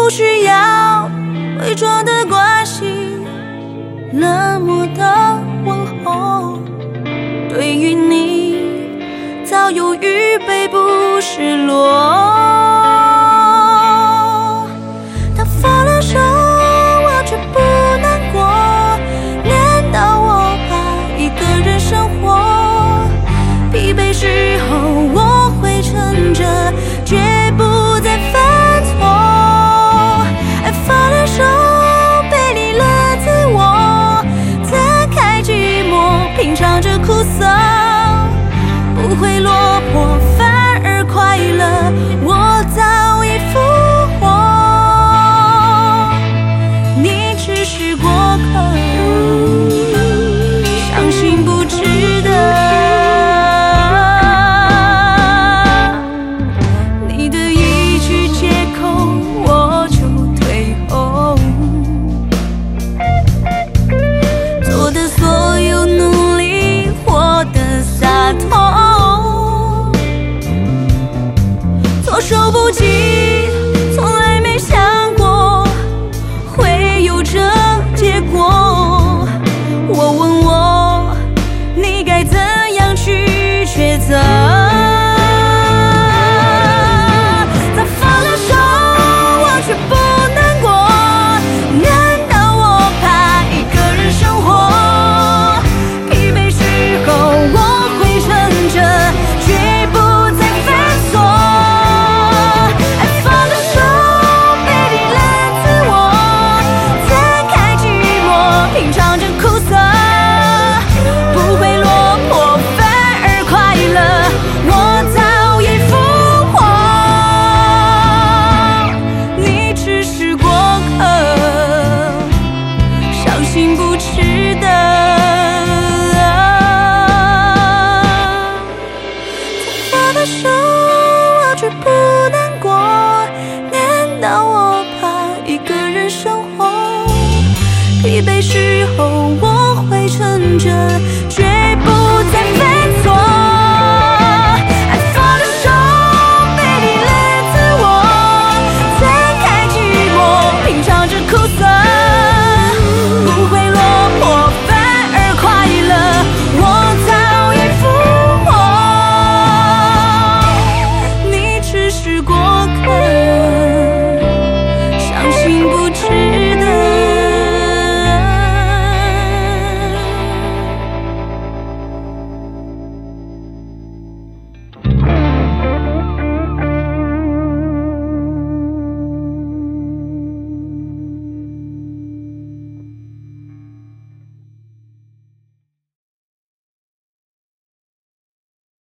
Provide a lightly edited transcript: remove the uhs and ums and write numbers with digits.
不需要伪装的关系，冷漠的问候，对于你早有预备，不失落。他放了手，我却不难过，难道我怕一个人生活？疲惫时候我会撑着，绝不再犯错。爱放了手，背离了自我，摊开寂寞，品尝着苦涩，不会落魄，反而快乐。我早已复活，你只是过客，相信不值得。措手不及，从来没想过会有这结果。我问我，你该怎样去抉择？他放了手，我却不难过，难道我怕一个人生活？疲惫时候我会撑着，绝不再犯错。不值得，放了手，我却不难过，难道我怕一个人生活？疲惫时候